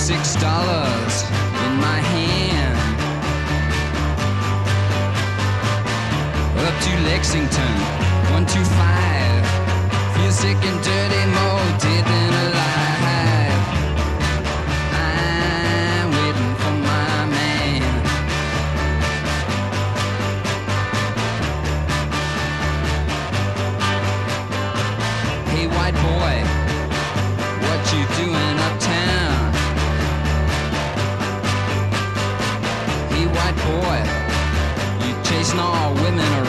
$6 in my hand. Up to Lexington, 125. Feel sick and dirty, more dead than alive. I'm waiting for my man. Hey, white boy, what you doing uptown? Hey, white boy, you chasing all women around.